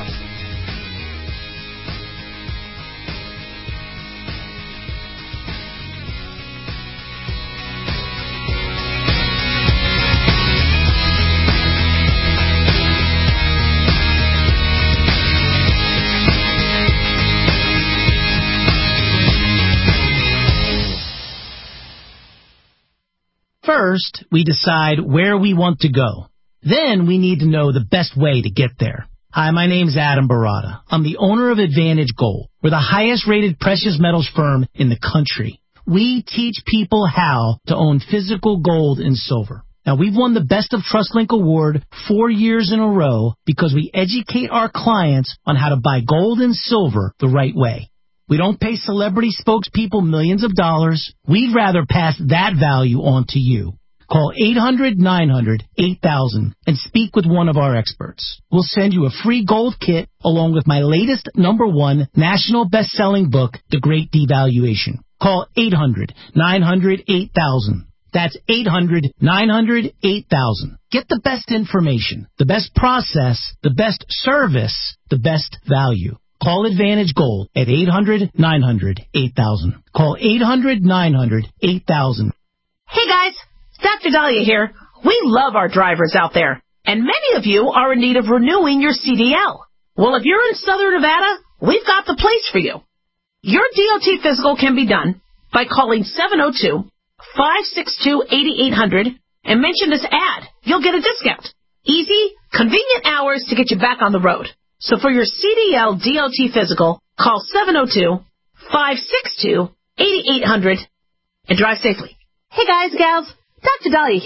First, we decide where we want to go. Then we need to know the best way to get there. Hi, my name's Adam Barada. I'm the owner of Advantage Gold. We're the highest rated precious metals firm in the country. We teach people how to own physical gold and silver. Now, we've won the Best of TrustLink Award four years in a row because we educate our clients on how to buy gold and silver the right way. We don't pay celebrity spokespeople millions of dollars. We'd rather pass that value on to you. Call eight hundred nine hundred eight thousand and speak with one of our experts. We'll send you a free gold kit along with my latest number one national best-selling book, The Great Devaluation. Call eight hundred nine hundred eight thousand. That's eight hundred nine hundred eight thousand. Get the best information, the best process, the best service, the best value. Call Advantage Gold at eight hundred nine hundred eight thousand. Call eight hundred nine hundred eight thousand. Hey guys, Doctor Dahlia here. We love our drivers out there, and many of you are in need of renewing your C D L. Well, if you're in Southern Nevada, we've got the place for you. Your D O T physical can be done by calling seven oh two, five six two, eight eight hundred and mention this ad. You'll get a discount. Easy, convenient hours to get you back on the road. So for your C D L D O T physical, call seven oh two, five six two, eight eight hundred and drive safely. Hey guys, gals, Doctor Dahlia here.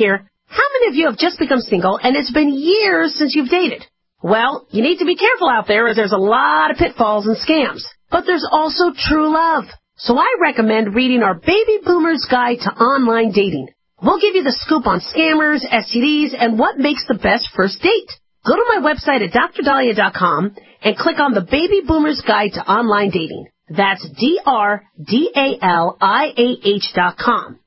How many of you have just become single and it's been years since you've dated? Well, you need to be careful out there as there's a lot of pitfalls and scams. But there's also true love. So I recommend reading our Baby Boomer's Guide to Online Dating. We'll give you the scoop on scammers, S T Ds, and what makes the best first date. Go to my website at dr dahlia dot com and click on the Baby Boomer's Guide to Online Dating. That's D R D A L I A H dot com.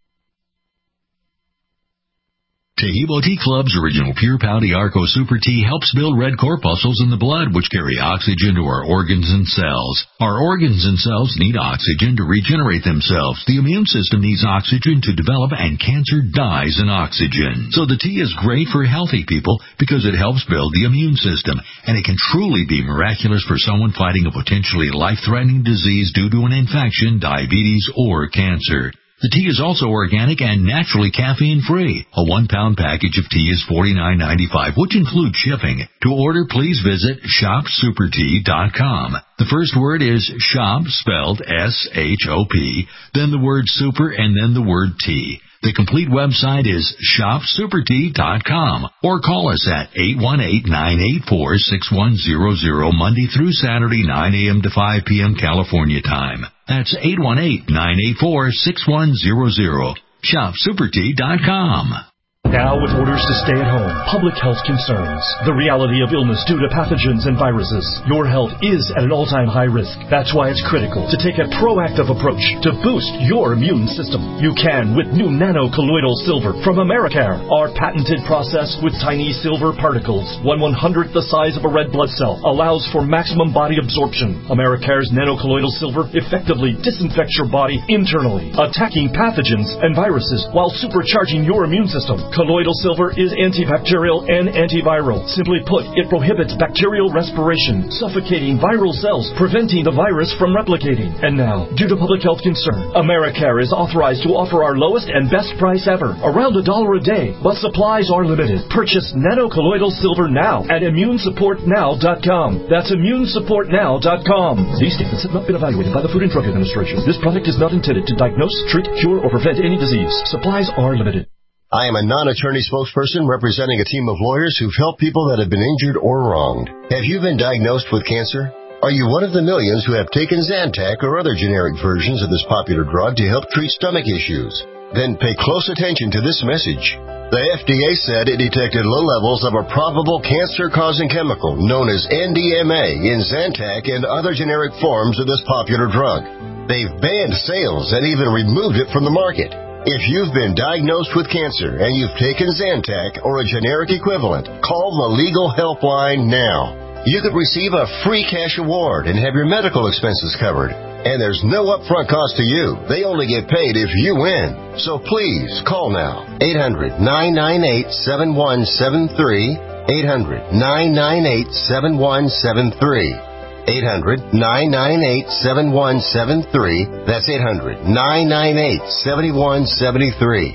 Taheebo Tea Club's original Pure Pouty Arco Super Tea helps build red corpuscles in the blood, which carry oxygen to our organs and cells. Our organs and cells need oxygen to regenerate themselves. The immune system needs oxygen to develop, and cancer dies in oxygen. So the tea is great for healthy people because it helps build the immune system, and it can truly be miraculous for someone fighting a potentially life-threatening disease due to an infection, diabetes, or cancer. The tea is also organic and naturally caffeine-free. A one-pound package of tea is forty-nine ninety-five, which includes shipping. To order, please visit shop super tea dot com. The first word is shop, spelled S H O P, then the word super, and then the word tea. The complete website is shop super tea dot com, or call us at eight one eight, nine eight four, six one zero zero Monday through Saturday, nine a.m. to five p.m. California time. That's eight one eight, nine eight four, six one zero zero. shop super tea dot com. Now, with orders to stay at home, public health concerns, the reality of illness due to pathogens and viruses, your health is at an all-time high risk. That's why it's critical to take a proactive approach to boost your immune system. You can with new nano-colloidal silver from Americare. Our patented process with tiny silver particles, one one-hundredth the size of a red blood cell, allows for maximum body absorption. Americare's nano-colloidal silver effectively disinfects your body internally, attacking pathogens and viruses while supercharging your immune system. Colloidal silver is antibacterial and antiviral. Simply put, it prohibits bacterial respiration, suffocating viral cells, preventing the virus from replicating. And now, due to public health concern, Americare is authorized to offer our lowest and best price ever, around a dollar a day, but supplies are limited. Purchase nano-colloidal silver now at immune support now dot com. That's immune support now dot com. These statements have not been evaluated by the Food and Drug Administration. This product is not intended to diagnose, treat, cure, or prevent any disease. Supplies are limited. I am a non-attorney spokesperson representing a team of lawyers who've helped people that have been injured or wronged. Have you been diagnosed with cancer? Are you one of the millions who have taken Zantac or other generic versions of this popular drug to help treat stomach issues? Then pay close attention to this message. The F D A said it detected low levels of a probable cancer-causing chemical known as N D M A in Zantac and other generic forms of this popular drug. They've banned sales and even removed it from the market. If you've been diagnosed with cancer and you've taken Zantac or a generic equivalent, call the legal helpline now. You could receive a free cash award and have your medical expenses covered. And there's no upfront cost to you. They only get paid if you win. So please, call now. eight hundred, nine nine eight, seven one seven three. eight hundred, nine nine eight, seven one seven three. eight hundred, nine nine eight, seven one seven three. That's eight hundred, nine nine eight, seven one seven three.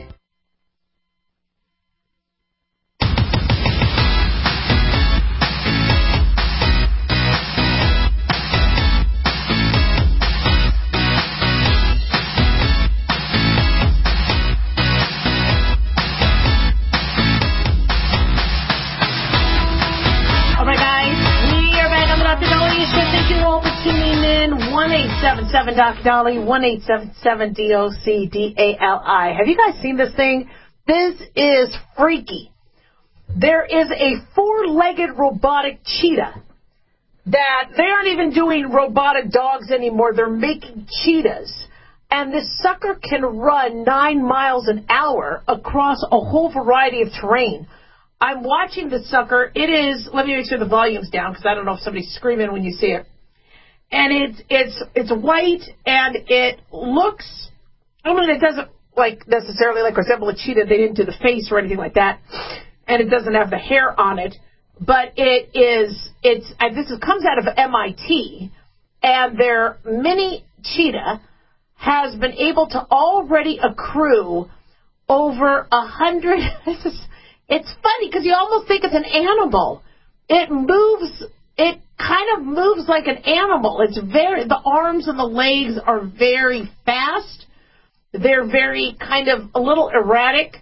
seven seven Doctor Dolly, one eight seven seven D O C D A L I. Have you guys seen this thing? This is freaky. There is a four-legged robotic cheetah that they aren't even doing robotic dogs anymore. They're making cheetahs. And this sucker can run nine miles an hour across a whole variety of terrain. I'm watching the sucker. It is, let me make sure the volume's down because I don't know if somebody's screaming when you see it. And it's it's it's white, and it looks, I mean, it doesn't like necessarily like resemble a cheetah. They didn't do the face or anything like that, and it doesn't have the hair on it. But it is it's uh, this is, comes out of M I T, and their mini cheetah has been able to already accrue over a hundred. It's funny because you almost think it's an animal. It moves. It kind of moves like an animal. It's very, the arms and the legs are very fast. They're very kind of a little erratic.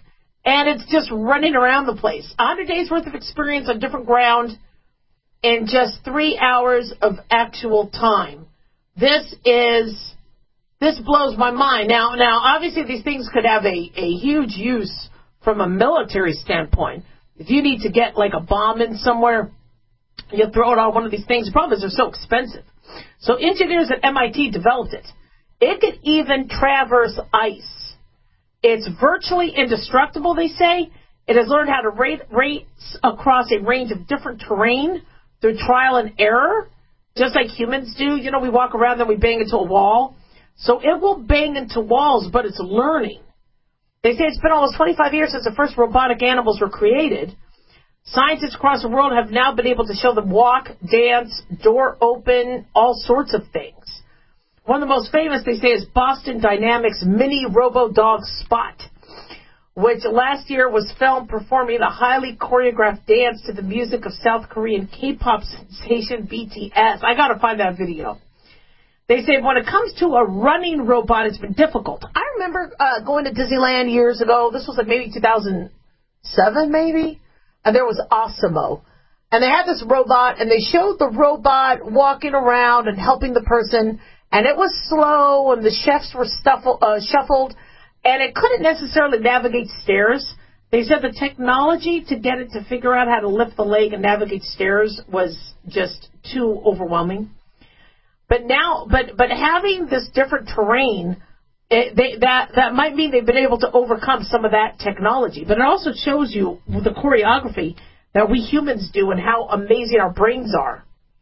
And it's just running around the place. one hundred days worth of experience on different ground in just three hours of actual time. This is, this blows my mind. Now, now, obviously these things could have a, a huge use from a military standpoint. If you need to get like a bomb in somewhere, you throw it on one of these things. The problem is they're so expensive. So engineers at M I T developed it. It could even traverse ice. It's virtually indestructible, they say. It has learned how to rate, race across a range of different terrain through trial and error, just like humans do. You know, we walk around and we bang into a wall. So it will bang into walls, but it's learning. They say it's been almost twenty-five years since the first robotic animals were created. Scientists across the world have now been able to show them walk, dance, door open, all sorts of things. One of the most famous, they say, is Boston Dynamics Mini Robo-Dog Spot, which last year was filmed performing a highly choreographed dance to the music of South Korean K-pop sensation B T S. I got to find that video. They say when it comes to a running robot, it's been difficult. I remember uh, going to Disneyland years ago. This was like maybe two thousand seven, maybe, and there was Osimo. And they had this robot, and they showed the robot walking around and helping the person. And it was slow, and the chefs were stuffled, uh, shuffled, and it couldn't necessarily navigate stairs. They said the technology to get it to figure out how to lift the leg and navigate stairs was just too overwhelming. But now, but but having this different terrain, it, they, that that might mean they've been able to overcome some of that technology. But it also shows you the choreography that we humans do and how amazing our brains are.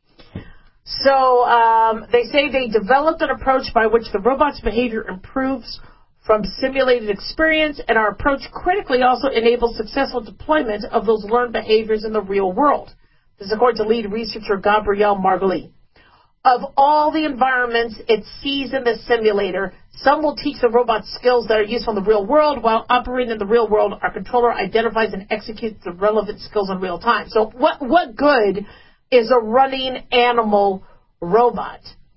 So um, they say they developed an approach by which the robot's behavior improves from simulated experience, and our approach critically also enables successful deployment of those learned behaviors in the real world. This is according to lead researcher Gabrielle Margoli. Of all the environments it sees in the simulator, some will teach the robot skills that are useful in the real world, while operating in the real world, our controller identifies and executes the relevant skills in real time. So what what good is a running animal robot?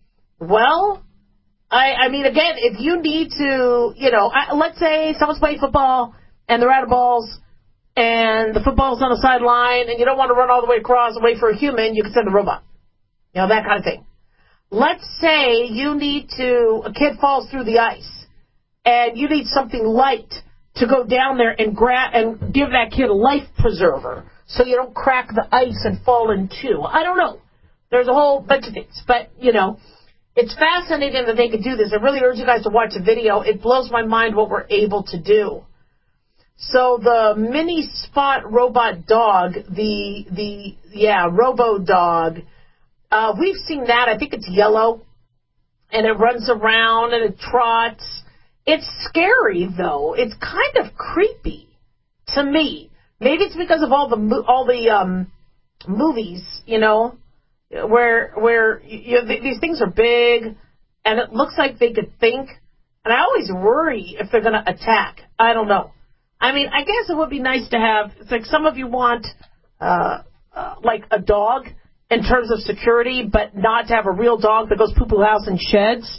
Well, I, I mean, again, if you need to, you know, I, let's say someone's playing football and they're out of balls and the football's on the sideline and you don't want to run all the way across and wait for a human, you can send a robot. You know, that kind of thing. Let's say you need to, a kid falls through the ice and you need something light to go down there and grab and give that kid a life preserver, so you don't crack the ice and fall in two. I don't know. There's a whole bunch of things. But, you know, it's fascinating that they could do this. I really urge you guys to watch the video. It blows my mind what we're able to do. So the mini spot robot dog, the, the yeah, robo-dog, uh, we've seen that. I think it's yellow. And it runs around and it trots. It's scary, though. It's kind of creepy to me. Maybe it's because of all the all the um, movies, you know, where where you know, these things are big, and it looks like they could think. And I always worry if they're going to attack. I don't know. I mean, I guess it would be nice to have. It's like some of you want uh, uh, like a dog in terms of security, but not to have a real dog that goes poo-poo house and sheds.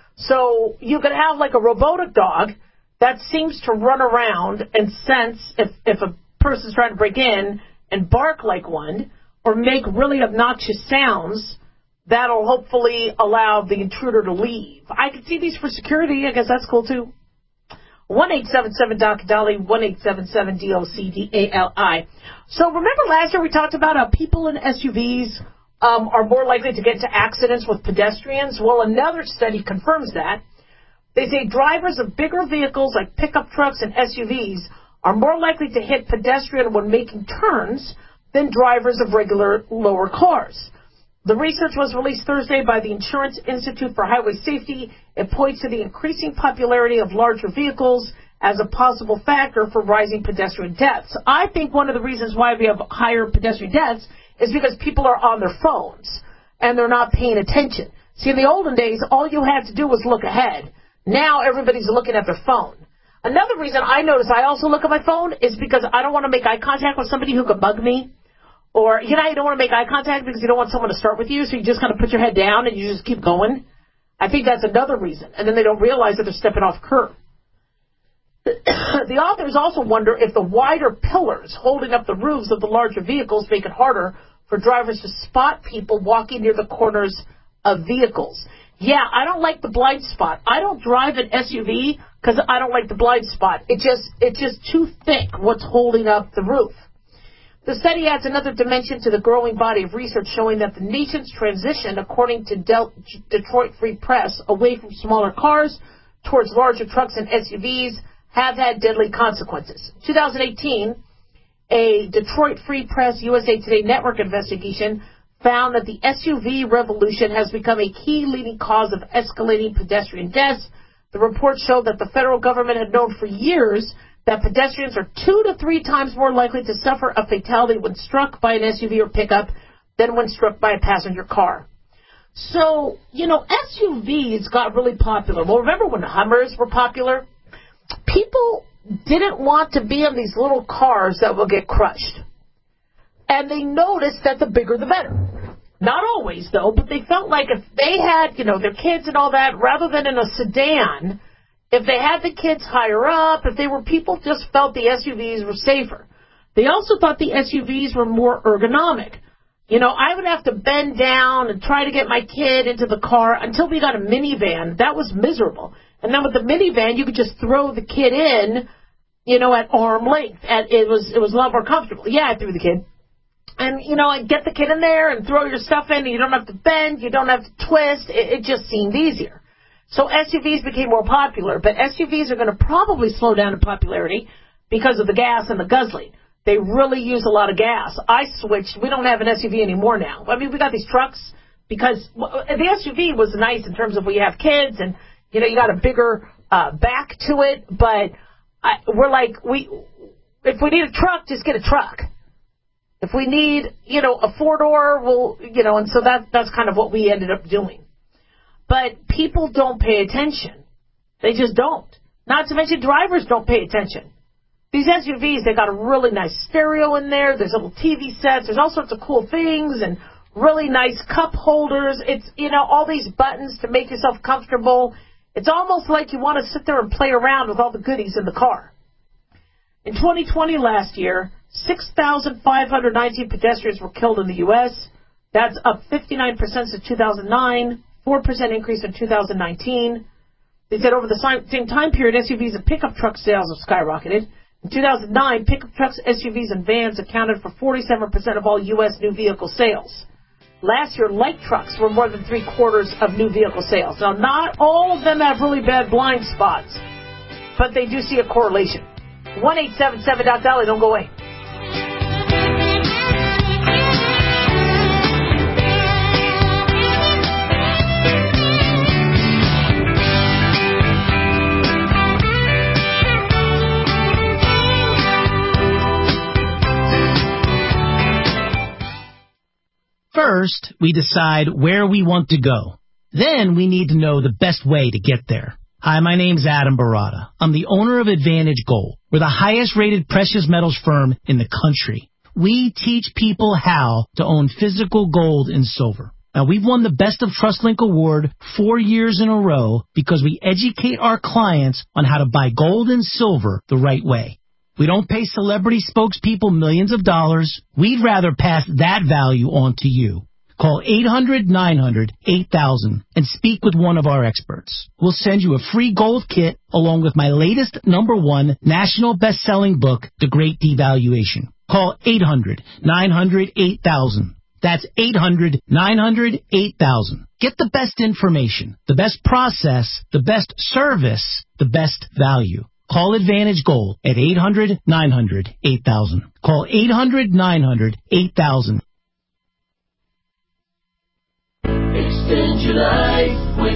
So you could have like a robotic dog that seems to run around and sense if if a person's trying to break in and bark like one or make really obnoxious sounds that'll hopefully allow the intruder to leave. I could see these for security. I guess that's cool, too. one eight seven seven D O C D A L I, one eight seven seven D O C D A L I. So remember last year we talked about how people in S U Vs um, are more likely to get into accidents with pedestrians? Well, another study confirms that. They say drivers of bigger vehicles like pickup trucks and S U Vs are more likely to hit pedestrian when making turns than drivers of regular lower cars. The research was released Thursday by the Insurance Institute for Highway Safety. It points to the increasing popularity of larger vehicles as a possible factor for rising pedestrian deaths. I think one of the reasons why we have higher pedestrian deaths is because people are on their phones and they're not paying attention. See, in the olden days, all you had to do was look ahead. Now everybody's looking at their phone. Another reason I notice I also look at my phone is because I don't want to make eye contact with somebody who could bug me. Or, you know, you don't want to make eye contact because you don't want someone to start with you, so you just kind of put your head down and you just keep going. I think that's another reason. And then they don't realize that they're stepping off curb. The authors also wonder if the wider pillars holding up the roofs of the larger vehicles make it harder for drivers to spot people walking near the corners of vehicles. Yeah, I don't like the blind spot. I don't drive an S U V because I don't like the blind spot. It just it's just too thick what's holding up the roof. The study adds another dimension to the growing body of research showing that the nation's transition, according to Del- Detroit Free Press, away from smaller cars towards larger trucks and S U Vs have had deadly consequences. In twenty eighteen, a Detroit Free Press U S A Today Network investigation found that the S U V revolution has become a key leading cause of escalating pedestrian deaths. The report showed that the federal government had known for years that pedestrians are two to three times more likely to suffer a fatality when struck by an S U V or pickup than when struck by a passenger car. So, you know, S U Vs got really popular. Well, remember when Hummers were popular? People didn't want to be in these little cars that will get crushed. And they noticed that the bigger the better. Not always, though, but they felt like if they had, you know, their kids and all that, rather than in a sedan, if they had the kids higher up, if they were people just felt the S U Vs were safer. They also thought the S U Vs were more ergonomic. You know, I would have to bend down and try to get my kid into the car until we got a minivan. That was miserable. And then with the minivan, you could just throw the kid in, you know, at arm length. And it was it was a lot more comfortable. Yeah, I threw the kid. And, you know, and get the kid in there and throw your stuff in. And you don't have to bend. You don't have to twist. It, it just seemed easier. So S U Vs became more popular. But S U Vs are going to probably slow down in popularity because of the gas and the guzzling. They really use a lot of gas. I switched. We don't have an S U V anymore now. I mean, we got these trucks because well, the S U V was nice in terms of we have kids and, you know, you got a bigger uh, back to it. But I, we're like, we if we need a truck, just get a truck. If we need, you know, a four-door, we'll, you know, and so that that's kind of what we ended up doing. But people don't pay attention. They just don't. Not to mention drivers don't pay attention. These S U Vs, they got a really nice stereo in there. There's little T V sets. There's all sorts of cool things and really nice cup holders. It's, you know, all these buttons to make yourself comfortable. It's almost like you want to sit there and play around with all the goodies in the car. In twenty twenty, last year, six thousand five hundred nineteen pedestrians were killed in the U S That's up fifty-nine percent since two thousand nine, four percent increase in two thousand nineteen. They said over the same time period, S U Vs and pickup truck sales have skyrocketed. In two thousand nine, pickup trucks, S U Vs, and vans accounted for forty-seven percent of all U S new vehicle sales. Last year, light trucks were more than three-quarters of new vehicle sales. Now, not all of them have really bad blind spots, but they do see a correlation. one eight seven seven Doc Dolly, don't go away. First, we decide where we want to go. Then we need to know the best way to get there. Hi, my name's Adam Barada. I'm the owner of Advantage Gold. We're the highest rated precious metals firm in the country. We teach people how to own physical gold and silver. Now, we've won the Best of TrustLink Award four years in a row because we educate our clients on how to buy gold and silver the right way. We don't pay celebrity spokespeople millions of dollars. We'd rather pass that value on to you. Call eight hundred nine hundred eight thousand and speak with one of our experts. We'll send you a free gold kit along with my latest number one national best-selling book, The Great Devaluation. Call eight hundred nine hundred eight thousand. That's eight hundred nine hundred eight thousand. Get the best information, the best process, the best service, the best value. Call Advantage Gold at eight hundred nine hundred eight thousand. Call eight hundred nine hundred eight thousand. Extend your life with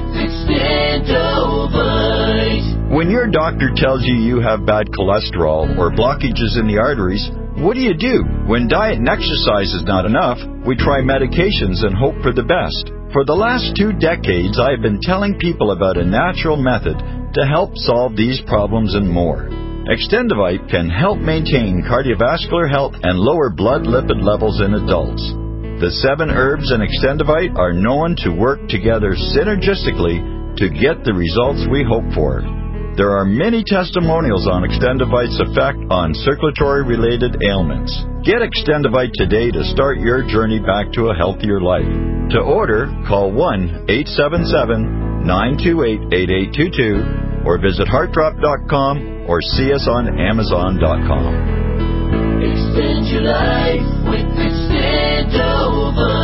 Extendovite. When your doctor tells you you have bad cholesterol or blockages in the arteries, what do you do? When diet and exercise is not enough, we try medications and hope for the best. For the last two decades, I have been telling people about a natural method to help solve these problems and more. Extendovite can help maintain cardiovascular health and lower blood lipid levels in adults. The seven herbs in Extendovite are known to work together synergistically to get the results we hope for. There are many testimonials on Extendivite's effect on circulatory-related ailments. Get Extendivite today to start your journey back to a healthier life. To order, call one eight seven seven, nine two eight, eight eight two two or visit heart drop dot com or see us on amazon dot com. Extend your life with Extendovite.